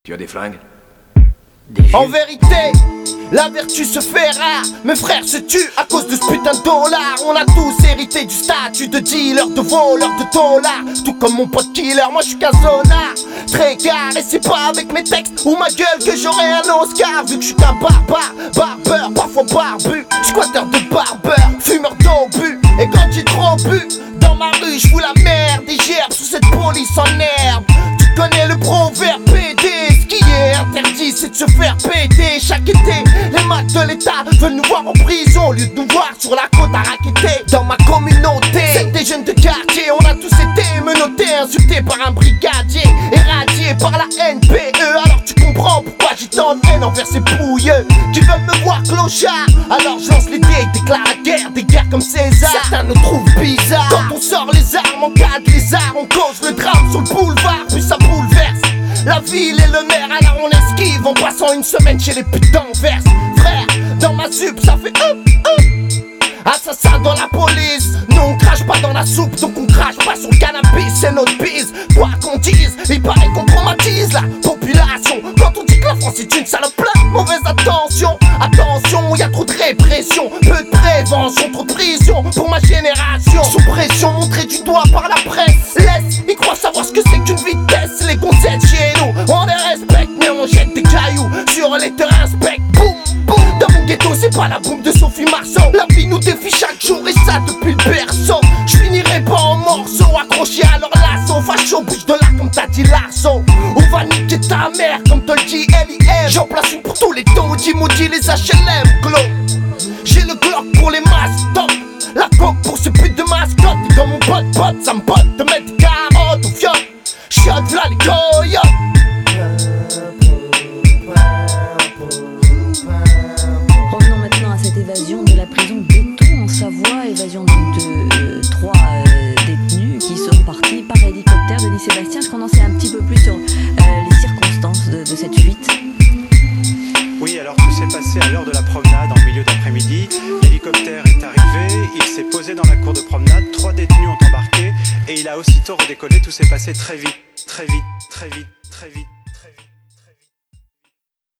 Tu as des fringues? En vérité, la vertu se fait rare. Mes frères se tuent à cause de ce putain de dollar. On a tous hérité du statut de dealer, de voleur de dollars. Tout comme mon pote killer, moi je suis qu'un zonard. Très gare, et c'est pas avec mes textes ou ma gueule que j'aurai un Oscar. Vu que je suis qu'un barbeur, parfois barbu. Squatteur de barbeur, fumeur d'obus. Et quand j'ai trop bu, dans ma rue je fous la merde. Des gerbes sous cette police en herbe. Tu connais le proverbe PD. Ce qui est interdit c'est de se faire péter. Chaque été, les maths de l'état veulent nous voir en prison au lieu de nous voir sur la côte à raqueter. Dans ma communauté, c'est des jeunes de quartier. On a tous été menottés, insultés par un brigadier, éradiés par la NPE. Alors tu comprends pourquoi j'ai tant de haine envers ces pouilleux qui veulent me voir clochard. Alors je lance les dés, déclare la guerre, des guerres comme César. Certains nous trouvent bizarres. Quand on sort les armes en cas de lézard, on cause le drame sur le boulevard, puis ça bouleverse la ville et le maire. Alors on esquive en passant une semaine chez les putains d'Anvers. Frère, dans ma sup ça fait assassin dans la police. Nous on crache pas dans la soupe, donc on crache pas sur le cannabis. C'est notre bise, quoi qu'on dise, il paraît qu'on traumatise la population quand on dit que la France est une salope. Mauvaise attention, attention, y a trop de répression, peu de prévention, trop de prison pour ma génération. Sous pression, montrée du doigt par la presse. Laisse, ils croient savoir ce que c'est qu'une vitesse. Les concepts chez nous, on les respecte, mais on jette des cailloux sur les terrains spec. Boum, boum, dans mon ghetto, c'est pas la bombe de Sophie Marceau. La vie nous défie chaque jour et ça depuis le berceau. Je finirai pas en morceaux, accroché à leur lasso. Facho, bouge de là comme t'as dit Larceau. On va niquer ta mère comme te le dit L.I.M. J'en place une pour tous les taudis, maudits, les HLM, glow. J'ai le Glock pour les masses, top. La coque pour ce pute de mascotte. Et comme mon pote, ça me pote de mettre des carottes au fion. Chiotte, v'là les coyotes. Revenons maintenant à cette évasion de la prison d'Étaux en Savoie. Évasion donc de 3 détenus qui sont partis par hélicoptère. Denis Sébastien, est-ce qu'on en sait un petit peu plus sur les circonstances de cette fuite? Oui, alors tout s'est passé à l'heure de la promenade, en milieu d'après-midi. L'hélicoptère est arrivé, il s'est posé dans la cour de promenade, 3 détenus ont embarqué et il a aussitôt redécollé. Tout s'est passé très vite, très vite, très vite, très vite.